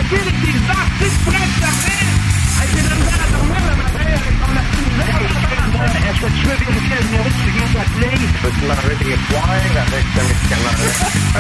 avec des artistes préférés. J'ai de la misère à dormir le matin avec ton activité. Est-ce que tu veux vérifier le numéro que tu viens d'appeler? Peux-tu m'enlever des poils avec ce médicament-là?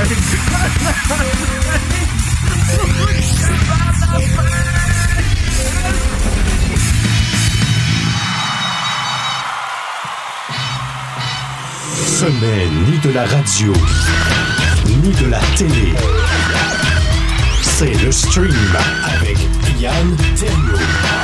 Ce n'est ni de la radio, ni de la télé. C'est le stream avec Yann Terriot.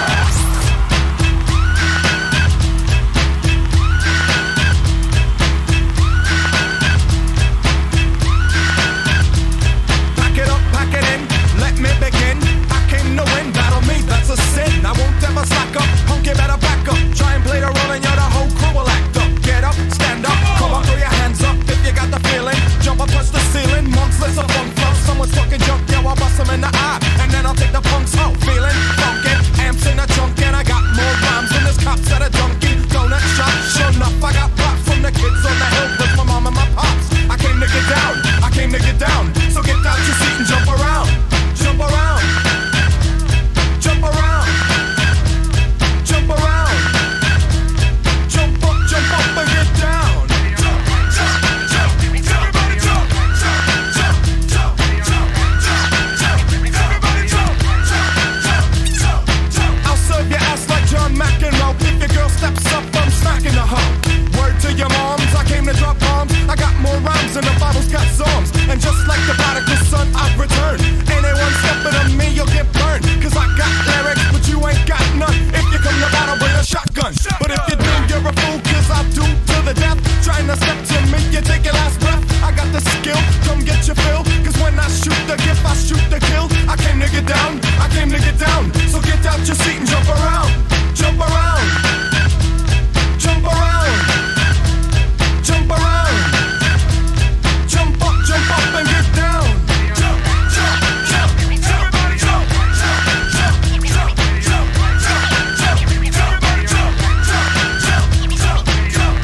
I won't ever slack up, punk, you better back up. Try and play the role and you're the whole crew will act up. Get up, stand up, come on, throw your hands up if you got the feeling. Jump up, touch the ceiling, monks, let's a funk flow. Someone's fucking junk, yeah, I'll bust them in the eye. And then I'll take the punks out, feeling funky. Amps in the trunk and I got more rhymes than this cops at a junkie. Donut shop, sure enough, I got props from the kids on the hill with my mom and my pops. I came to get down, I came to get down. So get out your seat and jump around, jump around. Jump around, jump around, jump up and get down. Jump, jump, jump, everybody jump, jump, jump, jump, jump, jump, jump, everybody jump, jump, jump, jump, jump. I'll serve your ass like John McEnroe. If your girl steps up, I'm smacking the hoe. Word to your moms, I came to drop bombs. I got more rhymes than the Bible's got psalms. And just like the prodigal son, I've returned. Anyone stepping on me, you'll get burned. Cause I got lyrics, but you ain't got none. If you come to battle, bring a shotgun. But if you do, you're a fool, cause I'll do to the death. Trying to step to me, you take your last breath. I got the skill, come get your fill. Cause when I shoot the gift, I shoot the kill. I came to get down, I came to get down. So get out your seat and jump around. Jump around. Jump around. Jump around. Jump up and get down. Jump, jump, jump, everybody jump, jump, jump, jump, jump, jump, everybody jump, jump, jump, jump,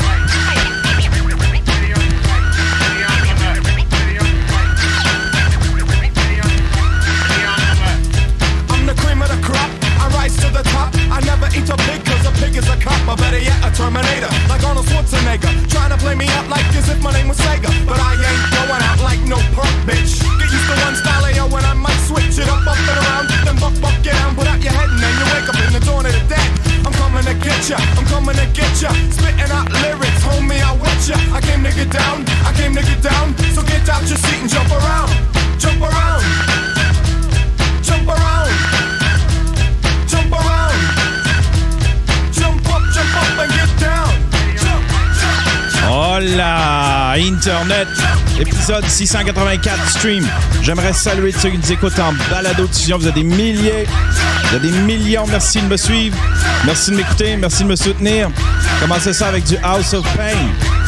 I'm the cream of the crop, I rise to the top. I never eat a pig cause a pig is a cop. Or better yet, a Terminator, like Arnold Schwarzenegger. Trying to play me out like as if my name was Sega. But I ain't going out like no punk bitch. Get used to one style of yo when I might switch it up and around. Then buck, get down, put out your head and then you wake up in the dawn of the dead. I'm coming to get ya, I'm coming to get ya. Spitting out lyrics, homie, I with ya. I came to get down, I came to get down. So get out your seat and jump around. Jump around. Jump around. Jump around. Jump up and get down. Jump, jump, jump. Oh là, Internet, épisode 684 du stream. J'aimerais saluer ceux qui nous écoutent en balado-diffusion. Vous êtes des milliers, vous êtes des millions. Merci de me suivre, merci de m'écouter, merci de me soutenir. Commencez ça avec du House of Pain.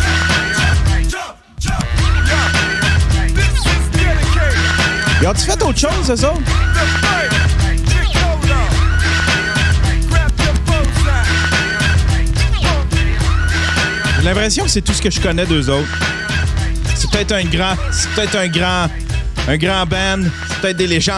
Ils ont-tu fait autre chose, eux autres? J'ai l'impression que c'est tout ce que je connais d'eux autres. C'est peut-être un grand band. C'est peut-être des légendes.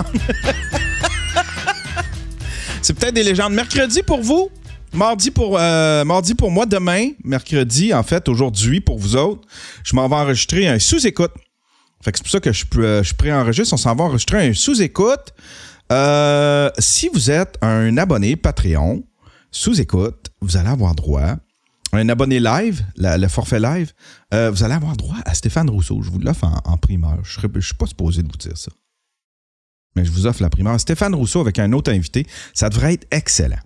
C'est peut-être des légendes. Mercredi pour vous. Mardi pour moi. Demain, mercredi, en fait, aujourd'hui pour vous autres, je m'en vais enregistrer un sous-écoute. Fait que c'est pour ça que je préenregistre. On s'en va enregistrer un sous-écoute. Si vous êtes un abonné Patreon, sous-écoute, vous allez avoir droit. Un abonné live, le forfait live, vous allez avoir droit à Stéphane Rousseau. Je vous l'offre en primeur. Je ne suis pas supposé de vous dire ça. Mais je vous offre la primeur. Stéphane Rousseau avec un autre invité. Ça devrait être excellent.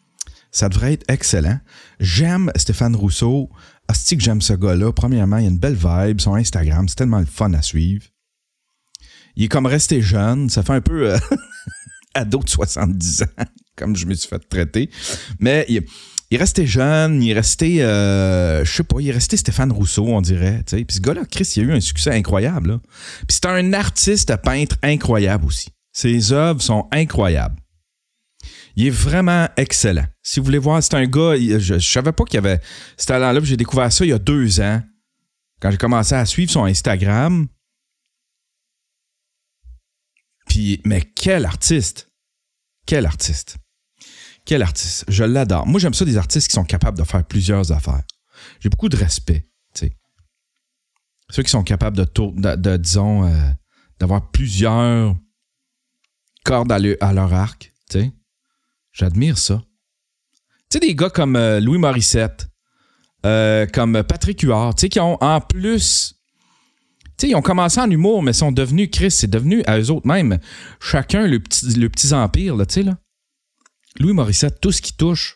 J'aime Stéphane Rousseau. Asti que j'aime ce gars-là. Premièrement, il a une belle vibe. Son Instagram, c'est tellement le fun à suivre. Il est comme resté jeune. Ça fait un peu ado de 70 ans, comme je me suis fait traiter. Mais il est resté jeune, il est resté, je sais pas, il est resté Stéphane Rousseau, on dirait. T'sais. Puis ce gars-là, Chris, il a eu un succès incroyable. Là. Puis c'est un artiste peintre incroyable aussi. Ses œuvres sont incroyables. Il est vraiment excellent. Si vous voulez voir, c'est un gars, je savais pas qu'il y avait ce talent-là, puis j'ai découvert ça il y a 2 ans, quand j'ai commencé à suivre son Instagram. Puis, mais quel artiste! Quel artiste! Quel artiste! Je l'adore. Moi, j'aime ça des artistes qui sont capables de faire plusieurs affaires. J'ai beaucoup de respect, tu sais. Ceux qui sont capables disons, d'avoir plusieurs cordes à leur arc, tu sais. J'admire ça. Tu sais, des gars comme Louis Morissette, comme Patrick Huard, tu sais, qui ont en plus... Tu sais, ils ont commencé en humour, mais sont devenus, c'est devenu à eux autres même, chacun le petit empire, là, tu sais, là. Louis Morissette, tout ce qui touche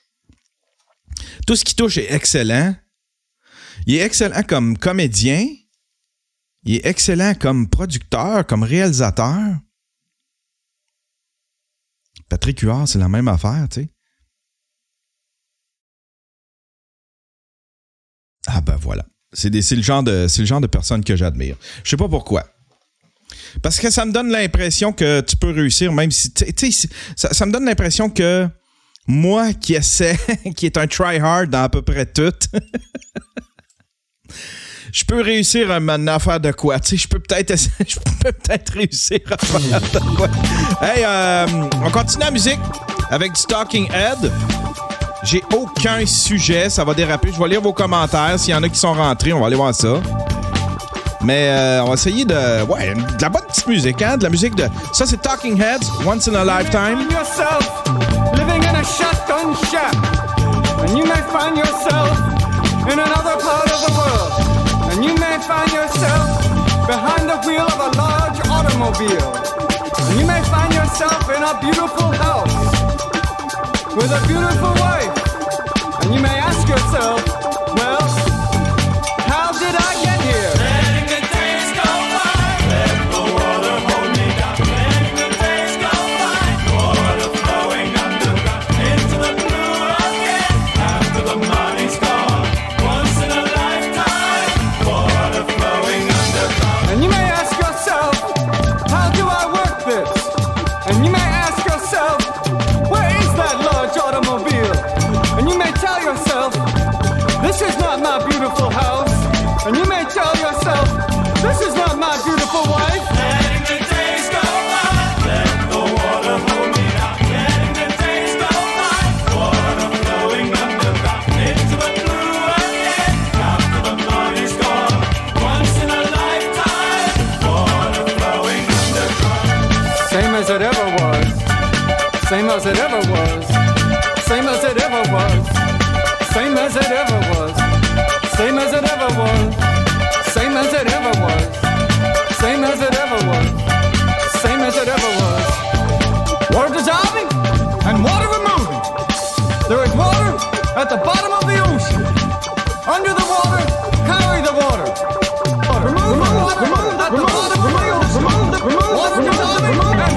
est excellent. Il est excellent comme comédien. Il est excellent comme producteur, comme réalisateur. Patrick Huard, c'est la même affaire, tu sais. Ah ben voilà. C'est le genre de personne que j'admire. Je sais pas pourquoi. Parce que ça me donne l'impression que tu peux réussir, même si... Tu sais, ça me donne l'impression que moi qui essaie, qui est un try-hard dans à peu près tout, je peux réussir à faire de quoi. Tu sais, je peux peut-être réussir à faire de quoi. Hey, on continue la musique avec du Talking Head. J'ai aucun sujet, ça va déraper. Je vais lire vos commentaires. S'il y en a qui sont rentrés, on va aller voir ça. Mais on va essayer de la bonne petite musique, hein? De la musique de... Ça, c'est Talking Heads, Once in a Lifetime. You may find yourself living in a shotgun shack. And you may find yourself in another part of the world. And you may find yourself behind the wheel of a large automobile. And you may find yourself in a beautiful house with a beautiful wife. And you may ask yourself, well, how did I get here? Letting the days go by, let the water hold me down. Letting the days go by, water flowing underground into the blue again. After the money's gone, once in a lifetime, water flowing underground. And you may ask yourself, how do I work this? And you may ask yourself, where is that large automobile? And you may tell yourself, this is not my beautiful house. And you may tell yourself, this is not my beautiful wife. Letting the days go by, let the water hold me down. Letting the days go by, water flowing underground into the blue again. After the money's gone, once in a lifetime, water flowing underground. Same as it ever was. Same as it ever was. Same as it ever was. Same as it ever was. Same as it ever was. Same as it ever was. Same as it ever was. Same as it ever was. Water dissolving and water removing. There is water at the bottom of the ocean. Under the water, carry the water. Remove the water at the bottom of the ocean. Water dissolving and water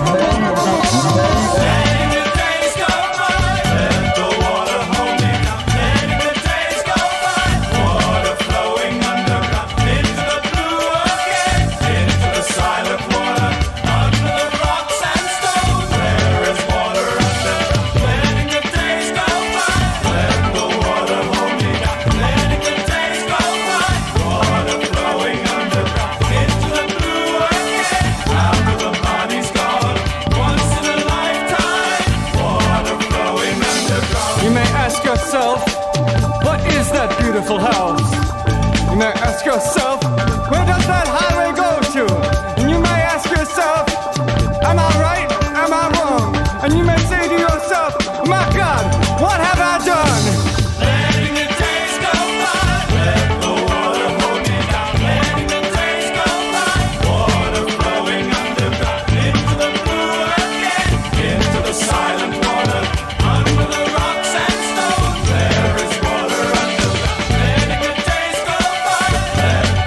removing. Letting the days go by, let the water hold me down. Letting the days go by, water flowing underground into the blue again, into the silent water, under the rocks and stones. There is water underground. Letting the days go by, let the water hold me down. Letting the days go by, water flowing underground into the blue again, after the money's gone. Once in a lifetime, water flowing underground. You may ask yourself, what is that beautiful house? You may ask yourself, where does that highway go to? And you may ask yourself, am I right? Am I wrong? And you may say to yourself, my God, what have I done? Letting the days go by, let the water hold me down. Letting the days go by, water flowing underground into the blue again, into the silent water, under the rocks and stones. There is water underground. Letting the days go by, let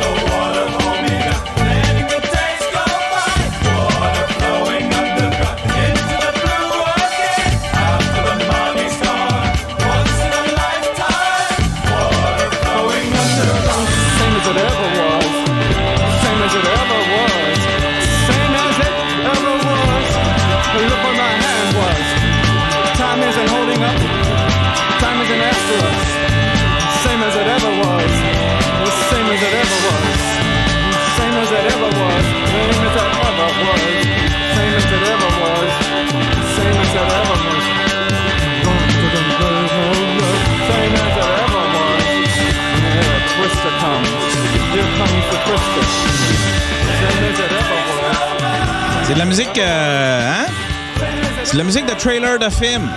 musique, hein? C'est de la musique de trailer de film.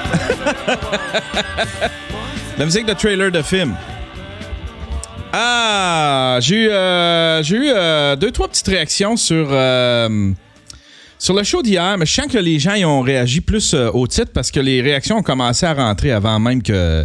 La musique de trailer de film. Ah, j'ai eu 2-3 petites réactions sur le show d'hier, mais je sens que les gens y ont réagi plus au titre parce que les réactions ont commencé à rentrer avant même que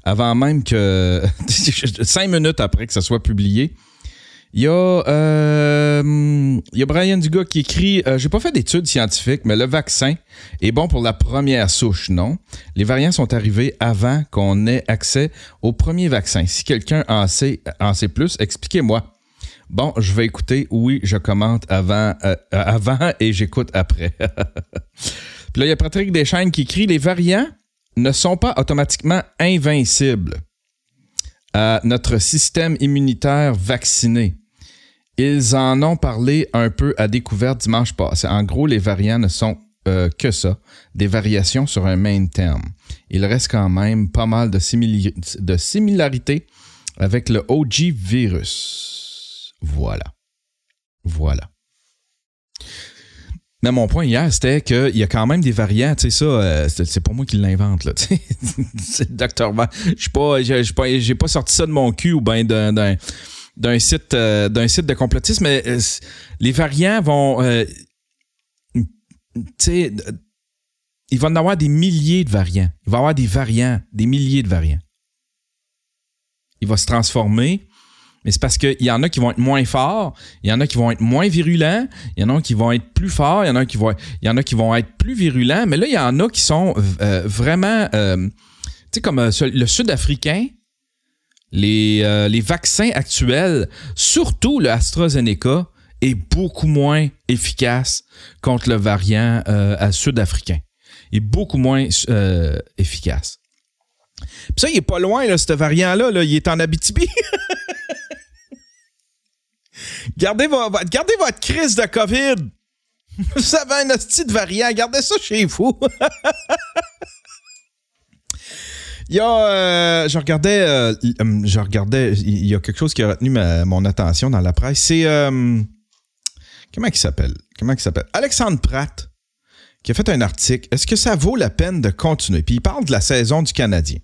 5 minutes après que ça soit publié. Il y a Brian Dugas qui écrit j'ai pas fait d'études scientifiques, mais le vaccin est bon pour la première souche, non? Les variants sont arrivés avant qu'on ait accès au premier vaccin. Si quelqu'un en sait plus, expliquez-moi. Bon, je vais écouter. Oui, je commente avant et j'écoute après. Puis là, il y a Patrick Deschaines qui écrit les variants ne sont pas automatiquement invincibles à notre système immunitaire vacciné. Ils en ont parlé un peu à découvert dimanche passé. En gros, les variants ne sont que ça, des variations sur un même terme. Il reste quand même pas mal de similarités avec le OG virus. Voilà. Mais mon point hier, c'était qu'il y a quand même des variants, tu sais, ça, c'est pas moi qui l'invente, là, tu sais. C'est le Dr. Van. J'ai pas sorti ça de mon cul ou bien d'un site de complotisme, mais les variants vont, tu sais, il va en avoir des milliers de variants. Il va y avoir des milliers de variants. Il va se transformer. Mais c'est parce qu'il y en a qui vont être moins forts, il y en a qui vont être moins virulents, il y en a qui vont être plus forts, il y en a qui vont être plus virulents, mais là, il y en a qui sont vraiment... tu sais, comme le Sud-Africain, les vaccins actuels, surtout le AstraZeneca, est beaucoup moins efficace contre le variant sud-africain. Il est beaucoup moins efficace. Puis ça, il est pas loin, là, ce variant-là, là, il est en Abitibi. Gardez votre crise de COVID. Vous avez un hostie de variant. Gardez ça chez vous. Il y a... je regardais... Il y a quelque chose qui a retenu mon attention dans la presse. C'est... Comment il s'appelle? Alexandre Pratt, qui a fait un article. Est-ce que ça vaut la peine de continuer? Puis il parle de la saison du Canadien.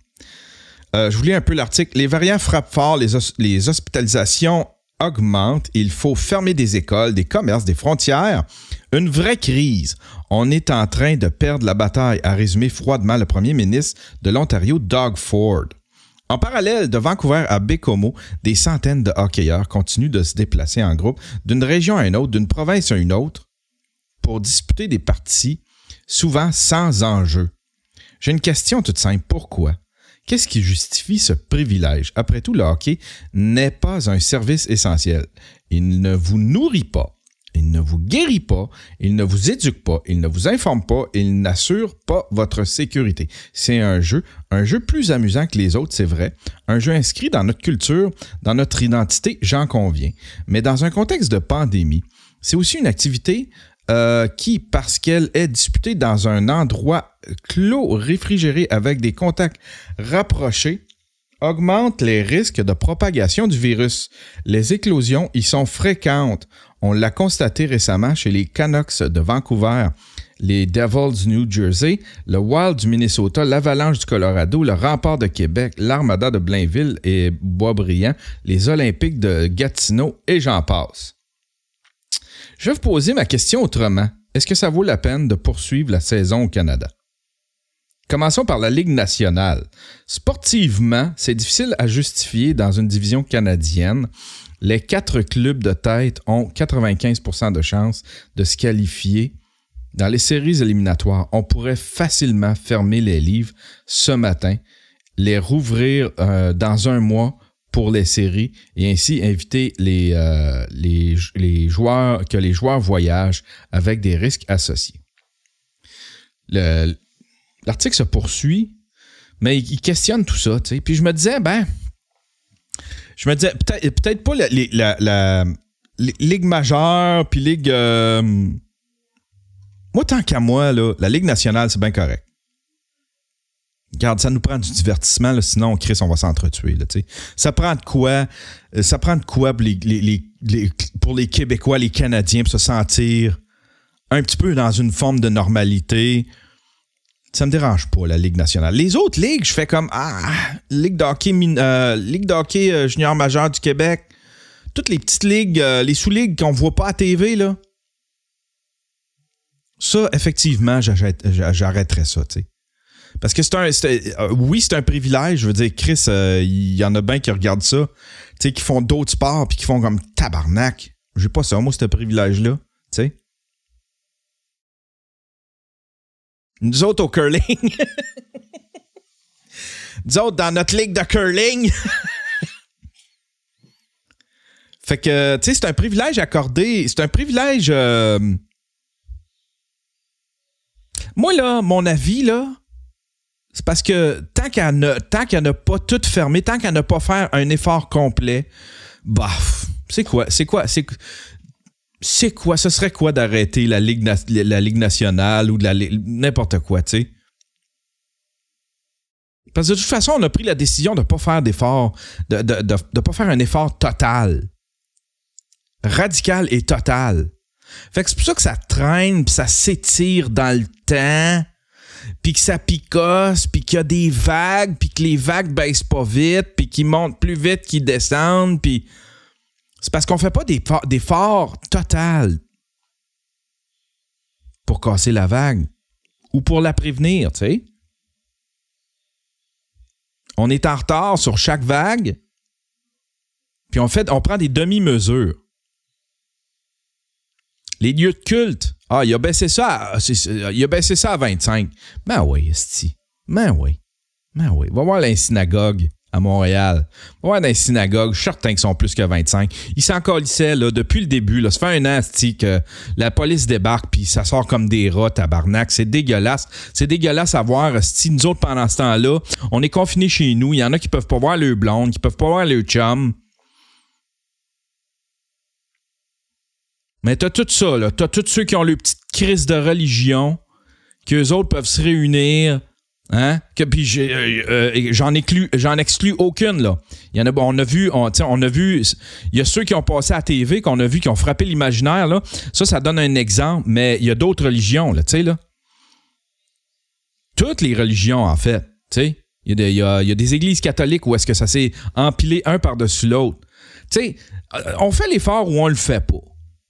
Je vous lis un peu l'article. Les variants frappent fort. Les hospitalisations augmente, il faut fermer des écoles, des commerces, des frontières. Une vraie crise. On est en train de perdre la bataille, a résumé froidement le premier ministre de l'Ontario, Doug Ford. En parallèle, de Vancouver à Bécomo, des centaines de hockeyeurs continuent de se déplacer en groupe d'une région à une autre, d'une province à une autre, pour disputer des parties, souvent sans enjeu. J'ai une question toute simple. Pourquoi? Qu'est-ce qui justifie ce privilège? Après tout, le hockey n'est pas un service essentiel. Il ne vous nourrit pas, il ne vous guérit pas, il ne vous éduque pas, il ne vous informe pas, il n'assure pas votre sécurité. C'est un jeu plus amusant que les autres, c'est vrai. Un jeu inscrit dans notre culture, dans notre identité, j'en conviens. Mais dans un contexte de pandémie, c'est aussi une activité qui, parce qu'elle est disputée dans un endroit clos, réfrigéré, avec des contacts rapprochés, augmente les risques de propagation du virus. Les éclosions y sont fréquentes. On l'a constaté récemment chez les Canucks de Vancouver, les Devils du New Jersey, le Wild du Minnesota, l'Avalanche du Colorado, le Rempart de Québec, l'Armada de Blainville et Boisbriand, les Olympiques de Gatineau et j'en passe. Je vais vous poser ma question autrement. Est-ce que ça vaut la peine de poursuivre la saison au Canada? Commençons par la Ligue nationale. Sportivement, c'est difficile à justifier dans une division canadienne. Les 4 clubs de tête ont 95% de chances de se qualifier dans les séries éliminatoires. On pourrait facilement fermer les livres ce matin, les rouvrir dans un mois pour les séries et ainsi inviter les joueurs, que les joueurs voyagent avec des risques associés. L'article se poursuit, mais il questionne tout ça, tu sais. Puis je me disais peut-être pas la Ligue majeure, puis Ligue... moi, tant qu'à moi, là, la Ligue nationale, c'est bien correct. Regarde, ça nous prend du divertissement, là, sinon, Chris, on va s'entretuer. Là, ça prend de quoi pour les Québécois, les Canadiens, pour se sentir un petit peu dans une forme de normalité, ça me dérange pas, la Ligue nationale. Les autres ligues, je fais comme Ligue d'hockey junior majeur du Québec, toutes les petites ligues, les sous-ligues qu'on voit pas à TV, là. Ça, effectivement, j'arrêterais ça, tu sais. Parce que c'est un privilège. Je veux dire, Chris, il y en a bien qui regardent ça, tu sais, qui font d'autres sports puis qui font comme tabarnak. J'ai pas ça, moi, ce privilège-là, tu sais. Nous autres, au curling, nous autres, dans notre ligue de curling, fait que, tu sais, c'est un privilège accordé, c'est un privilège... Moi, là, mon avis, là, c'est parce que tant qu'elle n'a pas tout fermé, tant qu'elle n'a pas fait un effort complet, c'est quoi? Ce serait quoi d'arrêter la Ligue nationale ou de n'importe quoi, tu sais? Parce que de toute façon, on a pris la décision de ne pas faire d'effort, de pas faire un effort total. Radical et total. Fait que c'est pour ça que ça traîne, puis ça s'étire dans le temps, puis que ça picosse, puis qu'il y a des vagues, puis que les vagues baissent pas vite, puis qu'ils montent plus vite qu'ils descendent, puis c'est parce qu'on fait pas d'effort total pour casser la vague ou pour la prévenir, tu sais. On est en retard sur chaque vague, puis on prend des demi-mesures. Les lieux de culte, il a baissé ça à 25. Ben oui, esti. Ben oui. Va voir la synagogue à Montréal. Va voir dans les synagogues, je suis certain qu'ils sont plus que 25. Ils s'en calissaient, là, depuis le début, là. Ça fait un an, esti, que la police débarque puis ça sort comme des rats, tabarnak. C'est dégueulasse. C'est dégueulasse à voir, esti. Nous autres, pendant ce temps-là, on est confinés chez nous. Il y en a qui peuvent pas voir leur blonde, qui peuvent pas voir leur chum. Mais t'as tout ça, là. T'as tous ceux qui ont leur petite crise de religion, qu'eux autres peuvent se réunir, hein? Puis j'en exclus aucune, là. Il y en a, on a vu, il y a ceux qui ont passé à la TV, qu'on a vu, qui ont frappé l'imaginaire, là. Ça donne un exemple, mais il y a d'autres religions, là, tu sais, là. Toutes les religions, en fait, tu sais. Il y a des églises catholiques où est-ce que ça s'est empilé un par-dessus l'autre. Tu sais, on fait l'effort ou on le fait pas.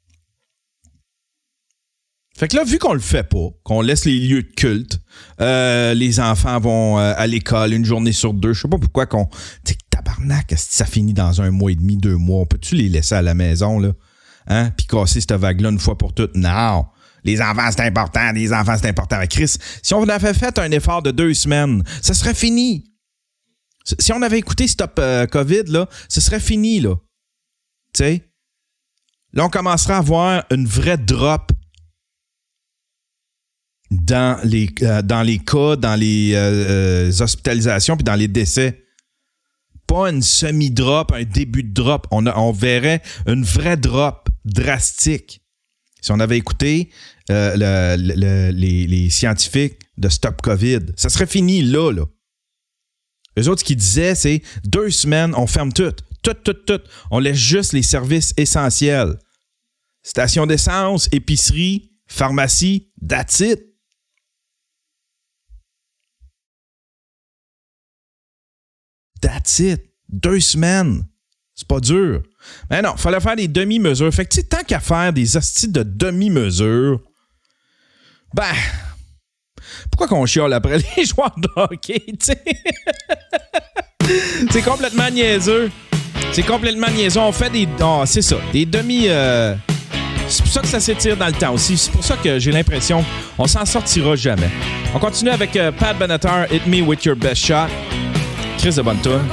Fait que là, vu qu'on le fait pas, qu'on laisse les lieux de culte, les enfants vont à l'école une journée sur 2, je sais pas pourquoi qu'on... Tu sais, tabarnak, ça finit dans 1 mois et demi, 2 mois, peux-tu les laisser à la maison, là? Hein? Puis casser cette vague-là une fois pour toutes? Non! Les enfants, c'est important, Chris, si on avait fait un effort de 2 semaines, ça serait fini. Si on avait écouté Stop COVID, là, ce serait fini, là. Tu sais? Là, on commencerait à avoir une vraie drop dans les cas, dans les hospitalisations puis dans les décès. Pas une semi-drop, un début de drop. On verrait une vraie drop drastique. Si on avait écouté les scientifiques de Stop COVID, ça serait fini là. Eux autres, ce qu'ils disaient, c'est 2 semaines, on ferme tout. On laisse juste les services essentiels. Station d'essence, épicerie, pharmacie, that's it. That's it. 2 semaines. C'est pas dur. Mais non, il fallait faire des demi-mesures. Fait que, tu sais, tant qu'à faire des hosties de demi-mesures, pourquoi qu'on chiale après les joueurs de hockey, tu sais? C'est complètement niaiseux. On fait des... c'est ça. Des demi... C'est pour ça que ça s'étire dans le temps aussi. C'est pour ça que j'ai l'impression qu'on s'en sortira jamais. On continue avec Pat Benatar, Hit Me With Your Best Shot. Chris de bonne tour.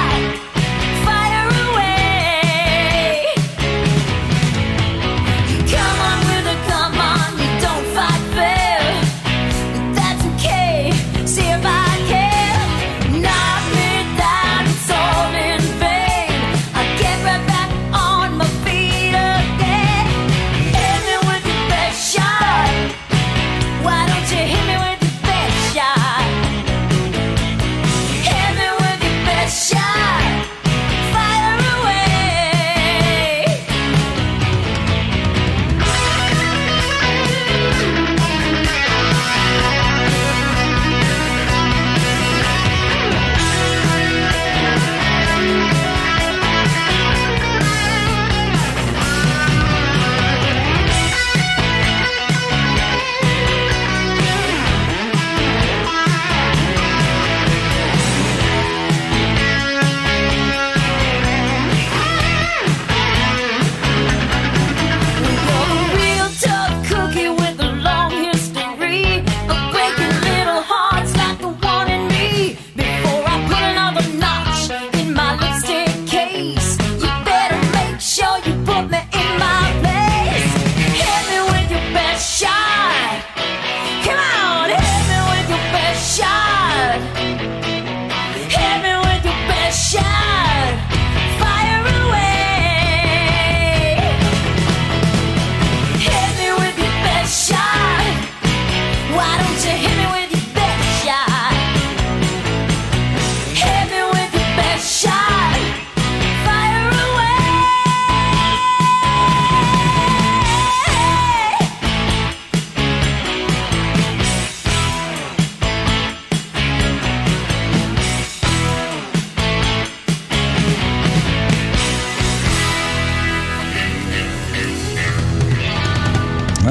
Fire away.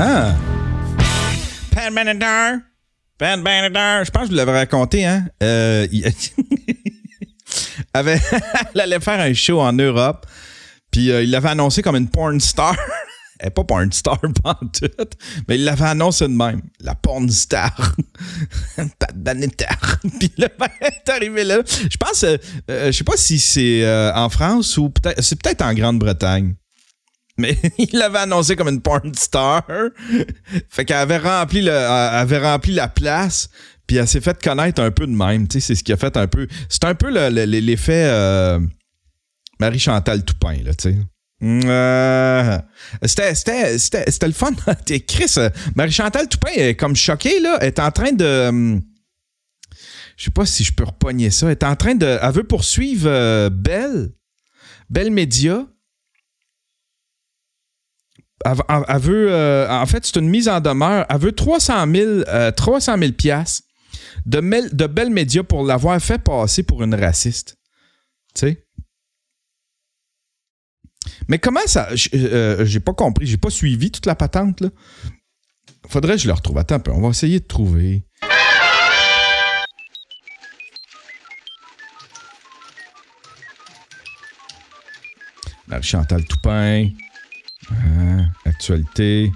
Ah! Pat Benatar. Je pense que je vous l'avais raconté, hein? Elle allait faire un show en Europe, puis il l'avait annoncé comme une porn star. Elle n'est pas porn star, pantoute, mais il l'avait annoncé de même. La porn star. Pat Benatar. Puis là, elle est arrivé là. Je pense, je sais pas si c'est en France ou peut-être, c'est peut-être en Grande-Bretagne. Mais il l'avait annoncé comme une porn star. Fait qu'elle avait rempli la place, puis elle s'est fait connaître un peu de même. Tu sais, c'est ce qui a fait un peu. C'est un peu l'effet Marie-Chantal Toupin, là, tu sais. C'était le fun. Chris, Marie-Chantal Toupin est comme choquée, là. Elle est en train de. Je sais pas si je peux repogner ça. Elle est en train de. Elle veut poursuivre Bell Media. Elle veut, en fait, c'est une mise en demeure. Elle veut 300 000 piastres de Bell Media pour l'avoir fait passer pour une raciste. Tu sais? Mais comment ça... j'ai pas compris. J'ai pas suivi toute la patente, là. Faudrait que je le retrouve. Attends un peu. On va essayer de trouver. Marie-Chantal Toupin... actualité.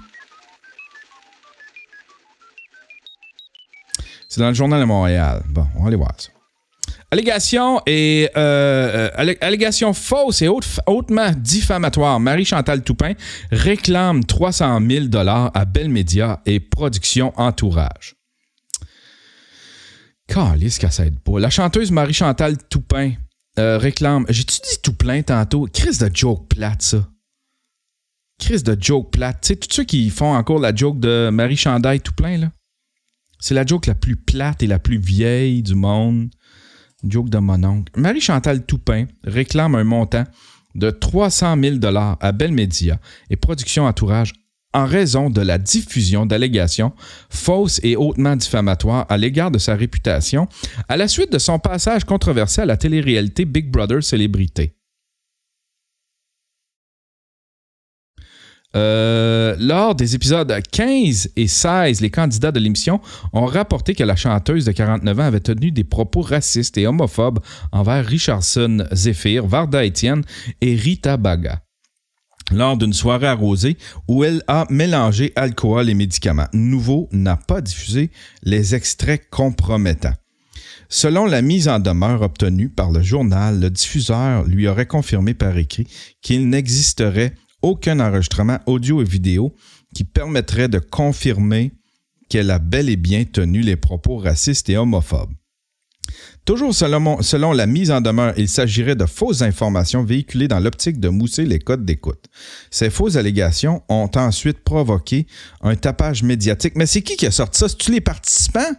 C'est dans le Journal de Montréal. Bon, on va aller voir ça. Allégation fausse et hautement diffamatoire. Marie-Chantal Toupin réclame 300 000 $ à Bell Media et Production Entourage. Calisse qu'elle s'aide pas. La chanteuse Marie-Chantal Toupin réclame... J'ai-tu dit tout plein tantôt? Crise de joke plate, ça. Crise de joke plate. Tu sais, tous ceux qui font encore la joke de Marie-Chantal Toupin, là, c'est la joke la plus plate et la plus vieille du monde. Joke de mon oncle. Marie-Chantal Toupin réclame un montant de 300 000 $ à Bell Media et Production Entourage en raison de la diffusion d'allégations fausses et hautement diffamatoires à l'égard de sa réputation à la suite de son passage controversé à la télé-réalité Big Brother Célébrité. Lors des épisodes 15 et 16, les candidats de l'émission ont rapporté que la chanteuse de 49 ans avait tenu des propos racistes et homophobes envers Richardson Zephyr, Varda Etienne et Rita Baga lors d'une soirée arrosée où elle a mélangé alcool et médicaments. Nouveau n'a pas diffusé les extraits compromettants. Selon la mise en demeure obtenue par le journal, le diffuseur lui aurait confirmé par écrit qu'il n'existerait aucun enregistrement audio et vidéo qui permettrait de confirmer qu'elle a bel et bien tenu les propos racistes et homophobes. Toujours selon la mise en demeure, il s'agirait de fausses informations véhiculées dans l'optique de mousser les codes d'écoute. Ces fausses allégations ont ensuite provoqué un tapage médiatique. Mais c'est qui a sorti ça? C'est-tu les participants?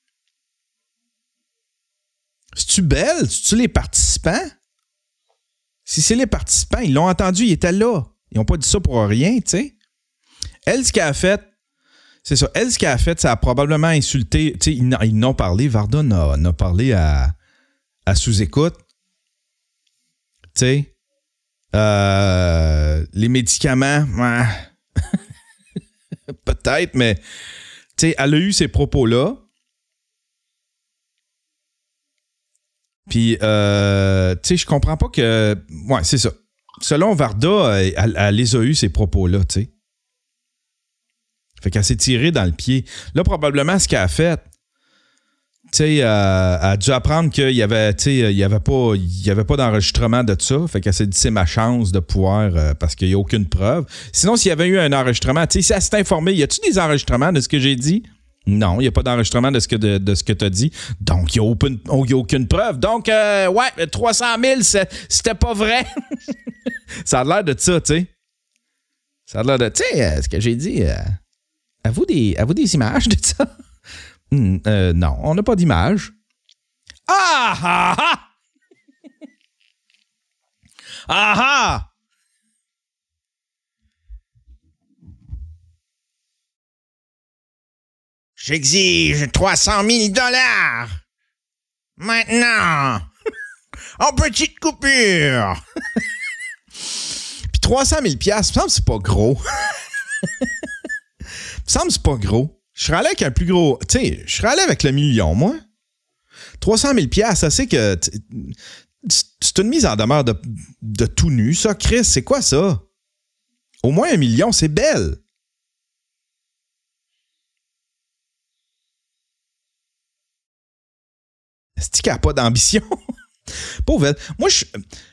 C'est-tu Belle? C'est-tu les participants? Si c'est les participants, ils l'ont entendu, ils étaient là. Ils n'ont pas dit ça pour rien, tu sais. Elle, ce qu'elle a fait, c'est ça. Elle, ce qu'elle a fait, ça a probablement insulté. Tu sais, ils n'ont parlé. Varda n'a parlé à sous-écoute. Tu sais. Les médicaments, peut-être, mais tu sais, elle a eu ces propos-là. Puis, tu sais, je comprends pas que. Ouais, c'est ça. Selon Varda, elle les a eu, ces propos-là, tu sais. Fait qu'elle s'est tirée dans le pied. Là, probablement, ce qu'elle a fait, tu sais, elle a dû apprendre qu'il y avait, tu sais, il y avait pas d'enregistrement de ça. Fait qu'elle s'est dit, c'est ma chance de pouvoir, parce qu'il n'y a aucune preuve. Sinon, s'il y avait eu un enregistrement, tu sais, si elle s'est informée, y a-tu des enregistrements de ce que j'ai dit? Non, il n'y a pas d'enregistrement de ce que tu as dit. Donc, il n'y a aucune preuve. Donc, ouais, 300 000, c'était pas vrai. Ça a l'air de ça, tu sais. Ça a l'air de... Tu sais, ce que j'ai dit... Avez-vous des images de ça? Non, on n'a pas d'image. Ah! Ah! Ah! Ah! Ah! J'exige 300 000 $. Maintenant. En petite coupure. Puis 300 000 $, ça me semble que c'est pas gros. me semble que c'est pas gros. Je serais allé avec un plus gros... Tu sais, je serais allé avec le million, moi. 300 000 $, ça c'est que... C'est une mise en demeure de tout nu, ça, Chris. C'est quoi ça? Au moins 1 million, c'est belle. Est-ce qu'elle n'a pas d'ambition? Pauvre elle. Moi, tu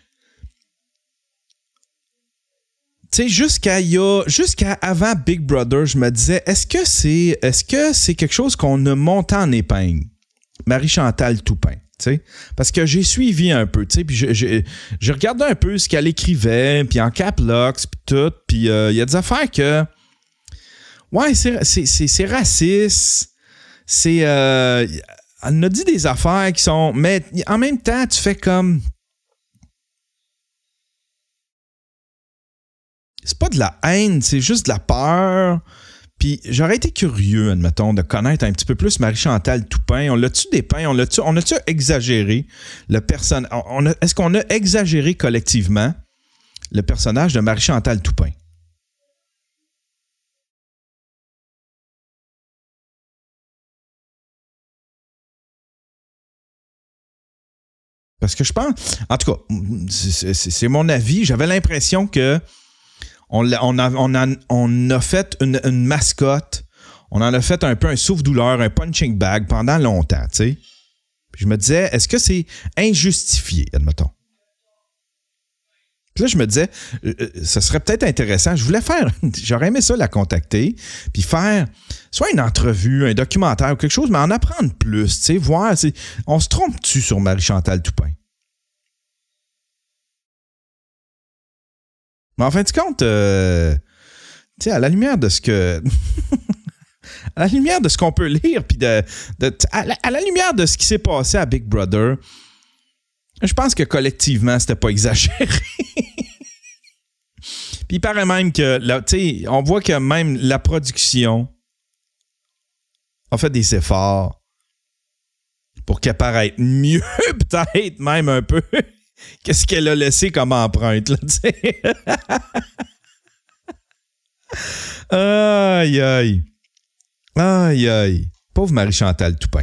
sais, jusqu'à avant Big Brother, je me disais, est-ce que c'est quelque chose qu'on a monté en épingle? Marie-Chantal Toupin, tu sais? Parce que j'ai suivi un peu, tu sais, puis je regardais un peu ce qu'elle écrivait, puis en cap locks, puis tout, puis il y a des affaires que... Ouais, c'est raciste, c'est... elle a dit des affaires qui sont... Mais en même temps, tu fais comme... C'est pas de la haine, c'est juste de la peur. Puis j'aurais été curieux, admettons, de connaître un petit peu plus Marie-Chantal Toupin. On l'a-tu dépeint? On a-tu exagéré le personnage? Est-ce qu'on a exagéré collectivement le personnage de Marie-Chantal Toupin? Parce que je pense... En tout cas, c'est mon avis. J'avais l'impression que on a fait une mascotte. On en a fait un peu un souffle-douleur, un punching bag pendant longtemps, tu sais. Puis je me disais, est-ce que c'est injustifié, admettons? Puis là, je me disais, ce serait peut-être intéressant. J'aurais aimé ça la contacter, puis faire soit une entrevue, un documentaire ou quelque chose, mais en apprendre plus, tu sais, voir, on se trompe-tu sur Marie-Chantal Toupin? Mais en fin de compte, tu sais, à la lumière de ce que... à la lumière de ce qu'on peut lire, puis à la lumière de ce qui s'est passé à Big Brother, je pense que collectivement, c'était pas exagéré. Puis il paraît même que, tu sais, on voit que même la production a fait des efforts pour qu'elle paraisse mieux, peut-être même un peu, qu'est-ce qu'elle a laissé comme empreinte, là, tu sais. Aïe, aïe. Aïe, aïe. Pauvre Marie-Chantal Toupin.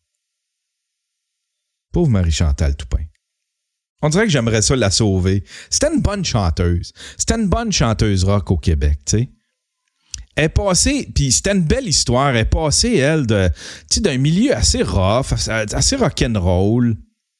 Pauvre Marie-Chantal Toupin. On dirait que j'aimerais ça la sauver. C'était une bonne chanteuse. C'était une bonne chanteuse rock au Québec, tu sais. Elle est passée, puis c'était une belle histoire. Elle est passée, elle, d'un milieu assez rough, assez rock'n'roll,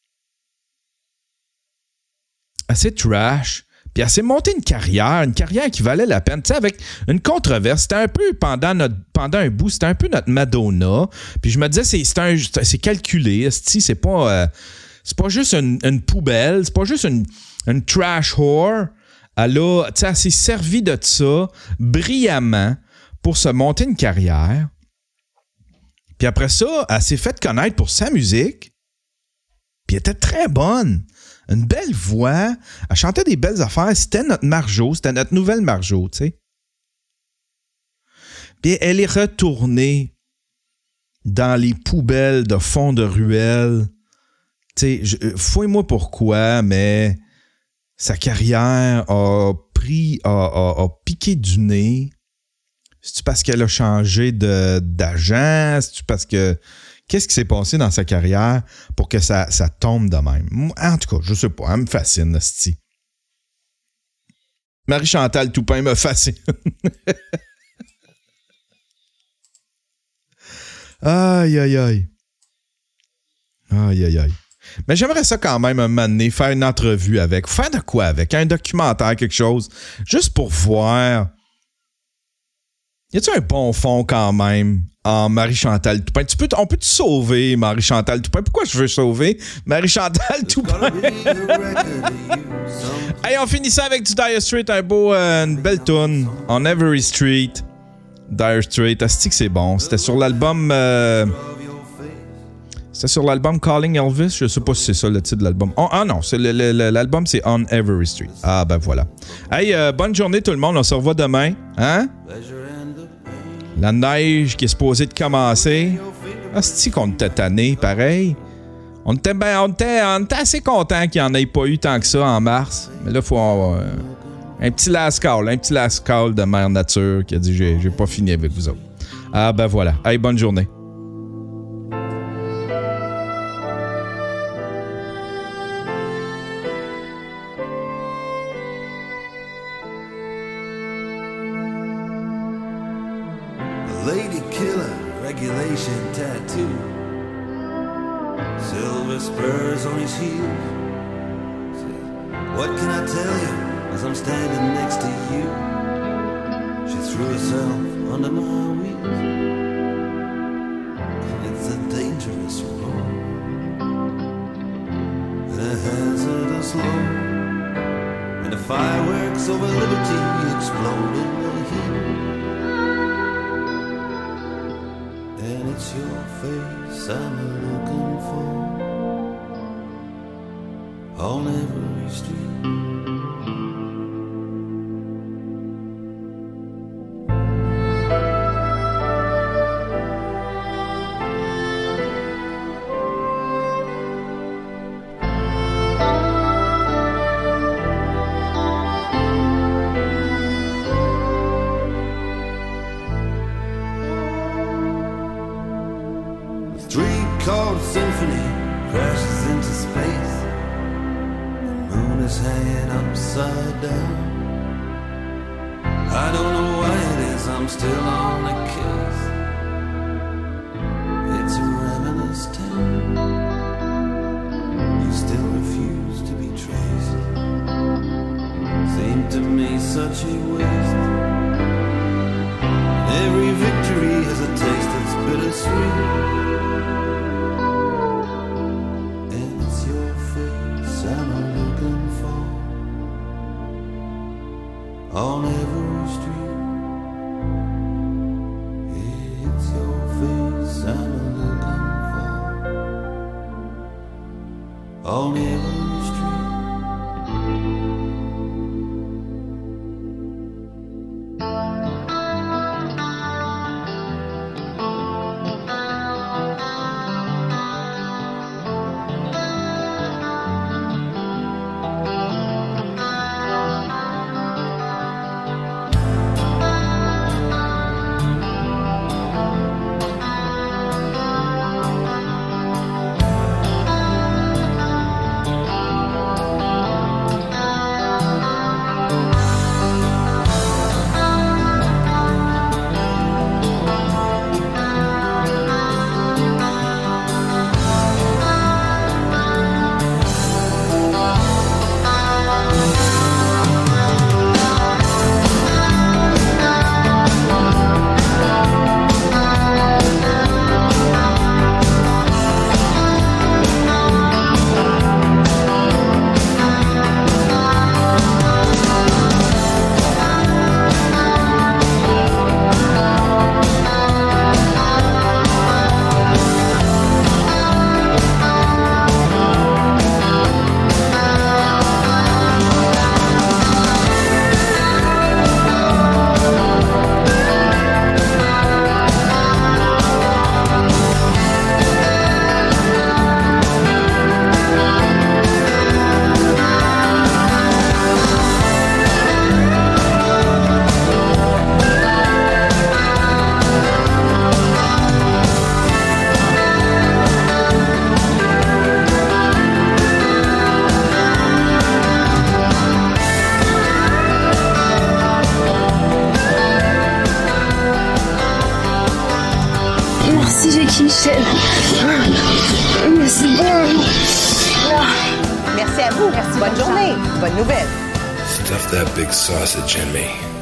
assez trash. Puis elle s'est montée une carrière qui valait la peine. Tu sais, avec une controverse. C'était un peu, pendant un bout, c'était un peu notre Madonna. Puis je me disais, c'est calculé. C'est pas juste une poubelle. C'est pas juste une trash whore. Elle s'est servie de ça brillamment pour se monter une carrière. Puis après ça, elle s'est fait connaître pour sa musique. Puis elle était très bonne. Une belle voix. Elle chantait des belles affaires. C'était notre Marjo. C'était notre nouvelle Marjo, tu sais. Puis elle est retournée dans les poubelles de fond de ruelle. Tu sais, fouille-moi pourquoi, mais sa carrière a piqué du nez. C'est-tu parce qu'elle a changé d'agent? C'est-tu parce que... Qu'est-ce qui s'est passé dans sa carrière pour que ça tombe de même? En tout cas, je sais pas. Elle me fascine, esti. Marie-Chantal Toupin me fascine. Aïe, aïe, aïe. Aïe, aïe, aïe. Mais j'aimerais ça quand même un moment donné, faire une entrevue avec. Faire de quoi avec? Un documentaire, quelque chose. Juste pour voir. Y a-tu un bon fond quand même en Marie-Chantal Toupin? On peut-tu sauver Marie-Chantal Toupin? Pourquoi je veux sauver Marie-Chantal Toupin? Hey, on finit ça avec du Dire Straits, une belle toune. On Every Street. Dire Straits, asti que c'est bon. C'était sur l'album... C'était sur l'album Calling Elvis. Je sais pas si c'est ça le titre de l'album. Non, l'album c'est On Every Street. Ah ben voilà. Hey, bonne journée tout le monde. On se revoit demain. Hein? La neige qui est supposée de commencer. Asti qu'on était tanné, pareil. On était assez contents qu'il n'y en ait pas eu tant que ça en mars. Mais là, faut Un petit last call de Mère Nature qui a dit j'ai pas fini avec vous autres. Ah ben voilà. Hey, bonne journée. Lady killer, regulation tattoo, silver spurs on his heels. What can I tell you as I'm standing next to you? She threw herself under my wheels. It's a dangerous road and a hazardous load, and the fireworks over liberty explode in the heat. And it's your face I'm looking for on every street. Called symphony crashes into space. The moon is hanging upside down. I don't know why it is I'm still on the case. It's a ravenous town. You still refuse to be traced. Seemed to me such a waste. Every victory has a taste that's bittersweet. On every street, it's your face I'm looking for. On every street. Merci Jackie Michel. Merci. Merci à vous. Merci. Bonne journée. Bonne nouvelle. Stuff that big sausage in me.